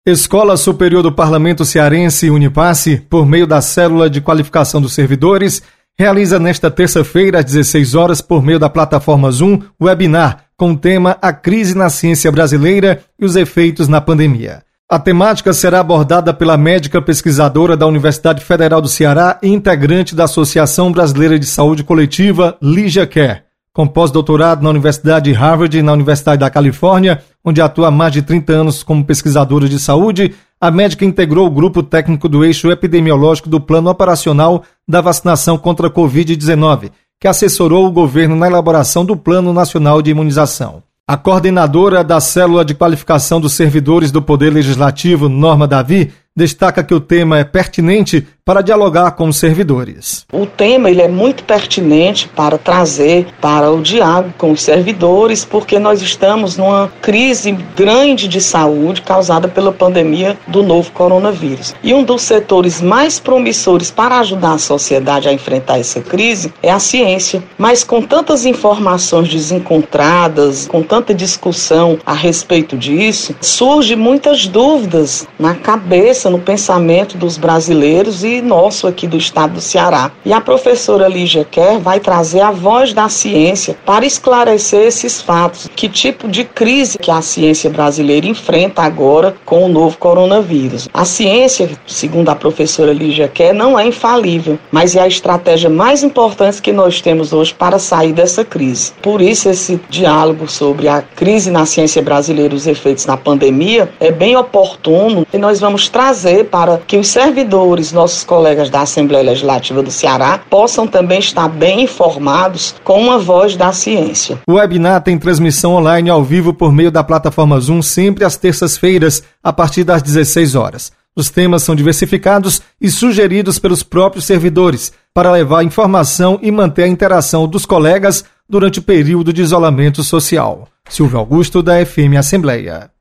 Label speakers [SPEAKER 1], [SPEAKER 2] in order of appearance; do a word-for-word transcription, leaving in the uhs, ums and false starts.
[SPEAKER 1] Escola Superior do Parlamento Cearense, Unipasse, por meio da Célula de Qualificação dos Servidores, realiza nesta terça-feira, às dezesseis horas, por meio da plataforma Zoom, webinar com o tema A Crise na Ciência Brasileira e os Efeitos na Pandemia. A temática será abordada pela médica pesquisadora da Universidade Federal do Ceará e integrante da Associação Brasileira de Saúde Coletiva, Lígia Kerr. Com pós-doutorado na Universidade de Harvard e na Universidade da Califórnia, onde atua há mais de trinta anos como pesquisadora de saúde, a médica integrou o grupo técnico do eixo epidemiológico do Plano Operacional da Vacinação contra a covid dezenove, que assessorou o governo na elaboração do Plano Nacional de Imunização. A coordenadora da Célula de Qualificação dos Servidores do Poder Legislativo, Norma Davi, destaca que o tema é pertinente para dialogar com os servidores.
[SPEAKER 2] O tema ele é muito pertinente para trazer para o diálogo com os servidores, porque nós estamos numa crise grande de saúde causada pela pandemia do novo coronavírus. E um dos setores mais promissores para ajudar a sociedade a enfrentar essa crise é a ciência. Mas com tantas informações desencontradas, com tanta discussão a respeito disso, surgem muitas dúvidas na cabeça, no pensamento dos brasileiros e nosso aqui do estado do Ceará. E a professora Lígia Kerr vai trazer a voz da ciência para esclarecer esses fatos. Que tipo de crise que a ciência brasileira enfrenta agora com o novo coronavírus. A ciência, segundo a professora Lígia Kerr, não é infalível, mas é a estratégia mais importante que nós temos hoje para sair dessa crise. Por isso, esse diálogo sobre a crise na ciência brasileira e os efeitos na pandemia é bem oportuno e nós vamos trazer para que os servidores, nossos colegas da Assembleia Legislativa do Ceará, possam também estar bem informados com uma voz da ciência.
[SPEAKER 1] O webinar tem transmissão online ao vivo por meio da plataforma Zoom sempre às terças-feiras, a partir das dezesseis horas. Os temas são diversificados e sugeridos pelos próprios servidores para levar informação e manter a interação dos colegas durante o período de isolamento social. Silvio Augusto, da F M Assembleia.